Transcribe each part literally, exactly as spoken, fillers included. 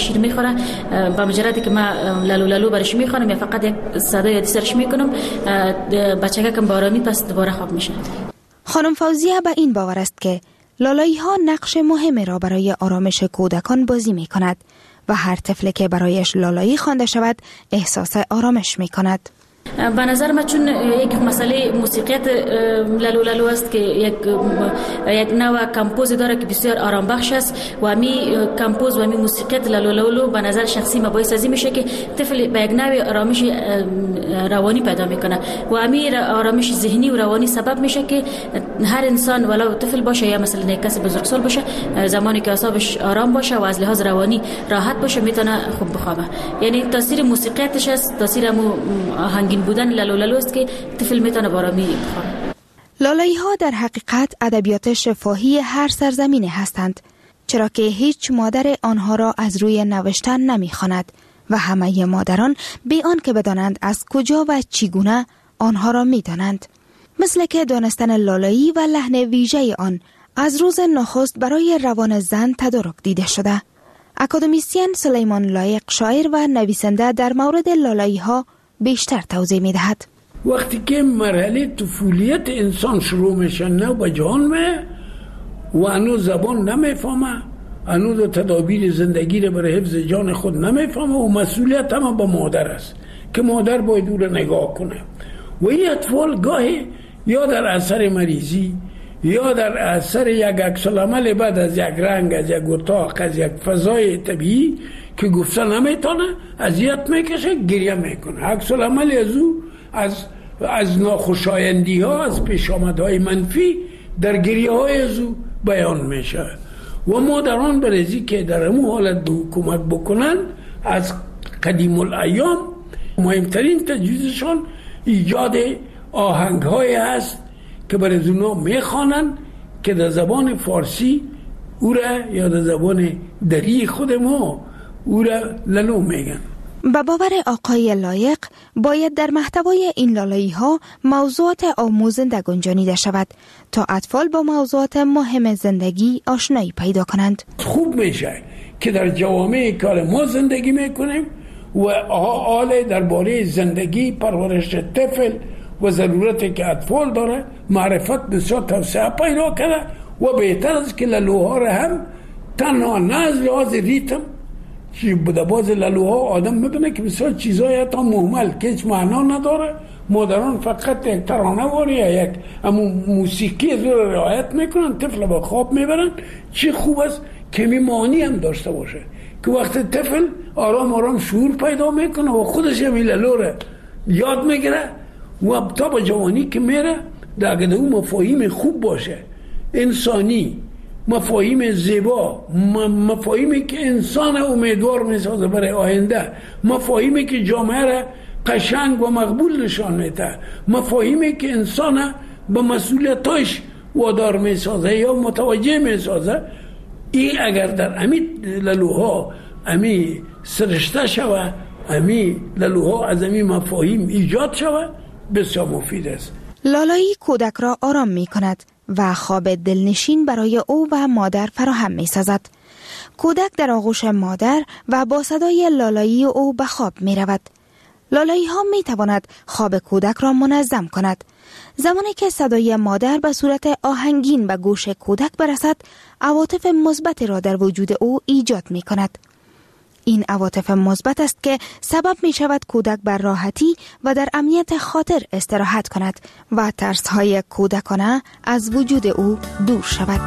شیر میخوره، با مجردی که ما لالو لالو برش میخوانم یا فقط یک صدای یادی سرش میکنم بچه کم بارامی پس دوباره خواب میشه. خانم فوزیه به این باور است که لالایی ها نقش مهمی را برای آرامش کودکان بازی می کند و هر طفلی که برایش لالایی خوانده شود احساس آرامش می کند. به نظر من چون یک مسئله موسیقیت لالو لالو است که یک یک نوع کمپوز داره که بسیار آرام بخش است و می کمپوز و می موسیقیت لالو لالو به نظر شخصی ما باعث ازی میشه که طفل به یک نوع آرامش روانی پیدا میکنه و امیر آرامش ذهنی و روانی سبب میشه که هر انسان ولو طفل باشه یا مثلا یک کس بزرگسال باشه زمانی که اعصابش آرام باشه و از لحاظ روانی راحت باشه میتونه خوب بخوابه. یعنی تاثیر موسیقیتش است، تاثیر مو آهنگین بودن لالو لالو است که طفل میتونه بارامی بخوابه. لالایی ها در حقیقت ادبیات شفاهی هر سرزمینی هستند، چرا که هیچ مادر آنها را از روی نوشتن نمیخواند و همه مادران بی آن که بدانند از کجا و چگونه آنها را میدانند. مثل که دانستن لالایی و لحن ویژه آن از روز نخست برای روان زن تدارک دیده شده. اکادمیسین سلیمان لایق شاعر و نویسنده در مورد لالایی ها بیشتر توضیح می دهد. وقتی که مرحله طفولیت انسان شروع میشه نه به جهان می و هنوز زبان نمیفهمه، هنوز تدابیر زندگی را برای حفظ جان خود نمیفهمه و مسئولیت هم به مادر است که مادر باید او را نگاه کنه و این اطفال گاهی یا در اثر مریضی یا در اثر یک عکس‌العمل بعد از یک رنگ، از یک اتاق، از یک فضای طبیعی که گفته نمیتونه اذیت میکشه گریه میکنه. عکس‌العمل از او از از ناخوشایندی ها، از پیش آمدهای منفی در گریه های از او بیان میشه و مادران برای که در همون حالت به حکومت بکنن از قدیم الایام مهمترین تجویزشان ایجاد آهنگ های هست که برای اونا میخوانن که در زبان فارسی او را یا در زبان دری خود ما او را لالو میگن. به باور آقای لایق باید در محتوای این لالایی ها موضوعات آموزنده گنجانیده شود تا اطفال با موضوعات مهم زندگی آشنایی پیدا کنند. خوب میشه که در جوامع که ما زندگی میکنیم و آله درباره زندگی پرورش طفل و ضرورتی که اطفال داره معرفت بسیار توسعه پیدا کرده و بهتر است که لالوها را هم تنها نه از لحاظ ریتم که بوده باز لالوها آدم میبینه که بسیار چیزایی حتی مهمل که هیچ معنا نداره، مادران فقط یک ترانه واری یا یک موسیقی از رو رعایت میکنن، طفل به خواب میبرن. چی خوب است که میمانی هم داشته باشه که وقت طفل آرام آرام شعور پیدا میکنه و خودش هم لالو را یاد میگیره و تا به جوانی که میره در اگه اون مفاهیم خوب باشه، انسانی، مفاهیم زیبا، مفاهیمی که انسان امیدوار میسازه برای آینده، مفاهیمی که جامعه را قشنگ و مقبول نشان میده، مفاهیمی که انسان به مسئولیتش وادار میسازه یا متوجه میسازه، این اگر در امی لالوها امی سرشته شوه، امی لالوها از امی مفاهیم ایجاد شوه، بسیار مفید است. لالایی کودک را آرام می کند و خواب دلنشین برای او و مادر فراهم می سازد. کودک در آغوش مادر و با صدای لالایی او به خواب می رود. لالایی ها می تواند خواب کودک را منظم کند. زمانی که صدای مادر به صورت آهنگین به گوش کودک برسد، عواطف مثبت را در وجود او ایجاد می کند. این عواطف مثبت است که سبب می شود کودک بر راحتی و در امنیت خاطر استراحت کند و ترس‌های کودکانه از وجود او دور شود.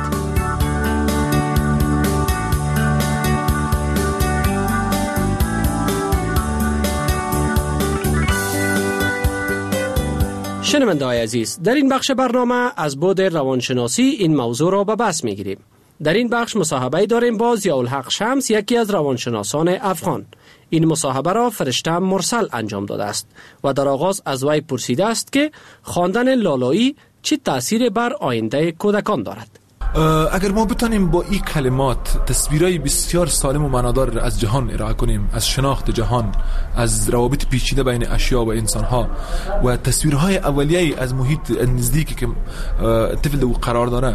شنونده‌های عزیز، در این بخش برنامه از بعد روانشناسی این موضوع را به بحث می‌گیریم. در این بخش مصاحبه داریم با ضیاءالحق شمس، یکی از روانشناسان افغان. این مصاحبه را فرشته مرسل انجام داده است و در آغاز از وی پرسیده است که خواندن لالایی چه تأثیر بر آینده کودکان دارد. اگر ما بتانیم با این کلمات تصویرهای بسیار سالم و معنادار از جهان ارائه کنیم، از شناخت جهان، از روابط پیچیده بین اشیا و انسانها و تصویرهای اولیه‌ای از محیط نزدیکی که طفل او قرار داره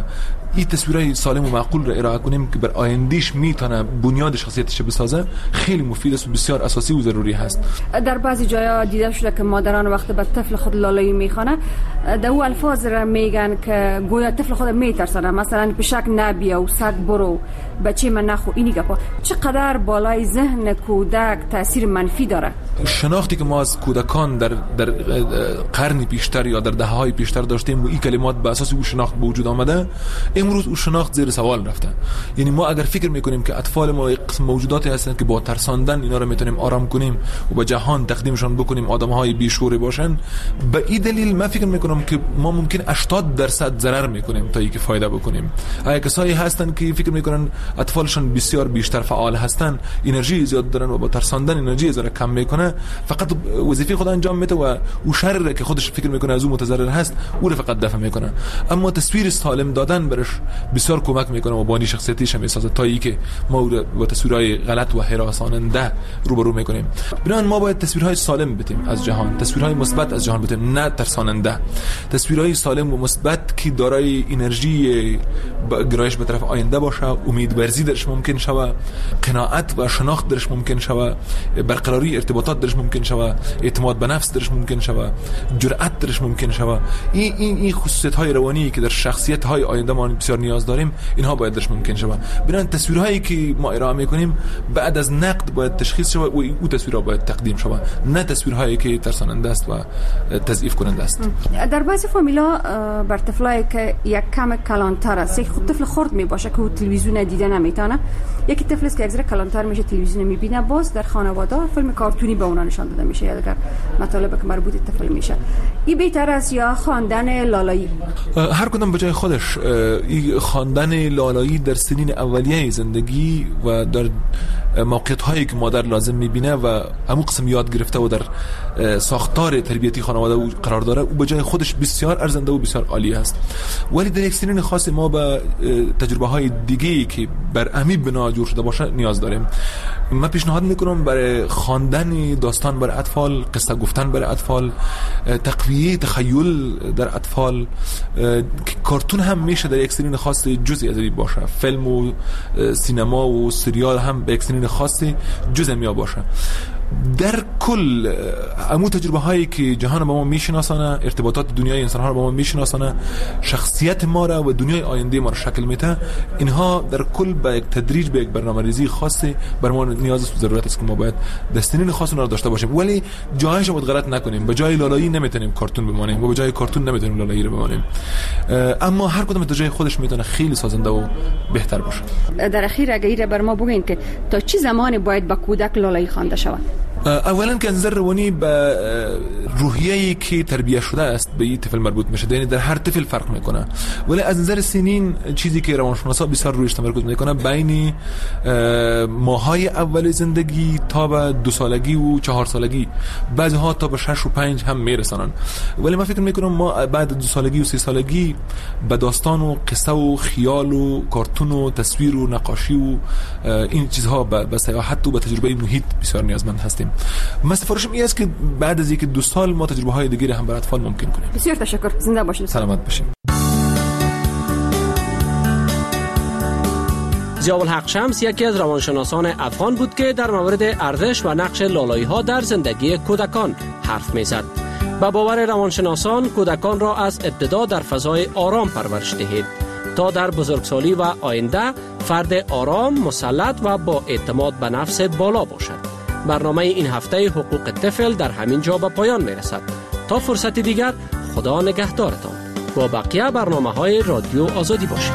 این تصویرهای سالم و معقول را ارائه کنیم که بر آیندهش میتونه بنیاد شخصیتش بسازه، خیلی مفید است و بسیار اساسی و ضروری هست. در بعضی جاها دیده شده که مادران وقتی به طفل خود لالایی میخوانه در او الفاظ را میگن که گویا طفل خود میترسانه، مثلا پشک نبیا و سگ برو، بچه من نخو. اینی گپا چقدر بالای ذهن کودک تاثیر منفی داره؟ شناختی که ما از کودکان در در قرنی پیشتر یا در دهه‌های پیشتر داشتیم و این کلمات به اساس او شناخت به وجود آمده، امروز او شناخت زیر سوال رفته. یعنی ما اگر فکر میکنیم که اطفال ما قسم موجوداتی هستند که با ترساندن اینا رو میتونیم آرام کنیم و به جهان تقدیمشان بکنیم آدم‌های بیشعور باشن، به این دلیل من فکر میکنم که ما ممکن هشتاد درصد ضرر میکنیم تا اینکه فایده بکنیم. اگه کسایی هستن که فکر میکنن اطفالشون بسیار بیشتر فعال هستن، انرژی زیاد دارن و با ترساندن انرژی زره کم میکنه، فقط وظیفه خود انجام میده و او شر که خودش فکر میکنه از او متضرر هست او رو فقط دفع میکنه. اما تصویر سالم دادن برش بسیار کمک میکنه و بانی شخصیتیش میسازه تا اینکه ما با تصویرهای غلط و هراساننده روبرو میکنیم. بنابراین ما باید تصویرهای سالم بدیم از جهان، تصویرهای مثبت از جهان بدیم، نه ترساننده. تصویرهای سالم و مثبت که دارای انرژی گرایش به طرف آینده باشه، امیدورزی درش ممکن شوه، قناعت و شناخت درش ممکن شوه، برقراری ارتباطات درش ممکن شوه، اعتماد به نفس درش ممکن شوه، جرأت درش ممکن شوه. این این این خصوصیت‌های روانی که در شخصیت‌های آینده ما بسیار نیاز داریم، اینها باید درش ممکن شوه. بنابراین تصویرهایی که ما ارائه می‌کنیم بعد از نقد باید تشخیص شوه و او تصویرها باید تقدیم شوه، نه تصویرهایی که ترساننده است و تضعیف کننده است. در بعضی فامیلا بر طفلایی که یک کم کلانتر است، خود طفل خرد میباشه که تلویزیون دیده نمیتونه، یکی طفل است که یک ذره کلانتر میشه تلویزیون میبینه، باز در خانواده فیلم کارتونی به اونها نشان داده میشه یا اگر مطالب که مربوط به طفل میشه. این بهتر است یا خواندن لالایی؟ هر کدام به جای خودش. این خواندن لالایی در سنین اولیه زندگی و در موقعیت هایی که مادر لازم میبینه و همون قسم یاد گرفته و در ساختار تربیتی خانواده قرار داره، او به جای خودش بسیار ارزنده و بسیار عالی است. ولی در یک سنین خاص ما به تجربه های دیگه‌ای که بر امی بنا جور شده باشه نیاز داریم. من پیشنهاد میکنم برای خواندن داستان برای اطفال، قصه گفتن برای اطفال، تقویه تخیل در اطفال، کارتون هم میشه در یک سنین خاص جزئی از این باشه، فیلم و سینما و سریال هم به یک سنین خاصی جزئی می باشه. در کل عمو تجربه هایی که جهان با ما میشناسانه، ارتباطات دنیای انسان ها رو با ما میشناسانه، شخصیت ما را و دنیای آینده ما را شکل میده، اینها در کل به یک تدریج به یک برنامه‌ریزی خاصی بر ما نیاز است و ضرورت است که ما باید دستنین خاص را داشته باشیم. ولی جایش باید غلط نکنیم. به جای لالایی نمیتونیم کارتون بمانیم و به جای کارتون نمیتونیم لالایی رو بمانیم. اما هر کدوم به جای خودش میتونه خیلی سازنده و بهتر باشه. در اخیر اگر بر ما بگین که تا چه زمانی باید با کودک لالایی خوانده شود؟ اولا که از نظر روانی به روحیه‌ای که تربیت شده است به این طفل مربوط میشه، یعنی در هر طفل فرق میکنه. ولی از نظر سنین چیزی که روانشناسا بسیار رویش تمرکز میکنه بین ماهای اول زندگی تا به دو سالگی و چهار سالگی، بعضی ها تا به شش و پنج هم میرسانن. ولی من فکر میکنم ما بعد دو سالگی و سه سالگی به داستان و قصه و خیال و کارتون و تصویر و نقاشی و این چیزها به سیاحت و به تجربه محیط بسیار نیازمند هستیم. من سفارشم این است که بعد از یک دو سال ما تجربه های دیگری هم برای اطفال ممکن کنیم. بسیار تشکر. زنده باشید. سلامت باشید. ضیاءالحق شمس یکی از روانشناسان افغان بود که در مورد ارزش و نقش لالایی ها در زندگی کودکان حرف میزد. به باور روانشناسان کودکان را از ابتدا در فضای آرام پرورش دهید تا در بزرگسالی و آینده فرد آرام، مسلط و با اعتماد به نفس بالا باشد. برنامه این هفته حقوق طفل در همین جا به پایان می رسد. تا فرصت دیگر خدا نگهدارتان. با بقیه برنامه های رادیو آزادی باشید.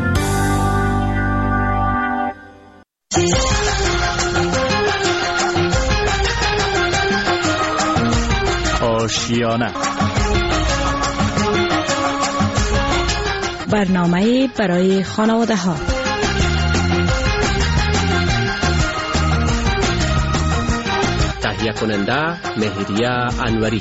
آشیانه برنامه برای خانواده ها. تهیه کننده مهریه انوری.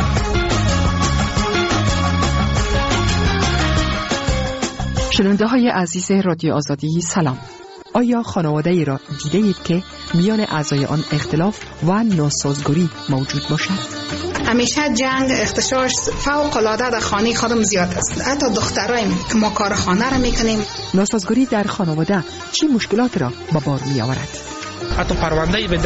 شنونده های عزیز رادیو آزادی سلام. آیا خانواده ای را دیده اید که میان اعضای آن اختلاف و ناسازگاری موجود باشد؟ همیشه جنگ اختشاش فوق العاده در خانه خودم زیاد است. حتی دخترایم که ما کار خانه را میکنیم. ناسازگاری در خانواده چی مشکلات را به بار می آورد؟ حتی پرونده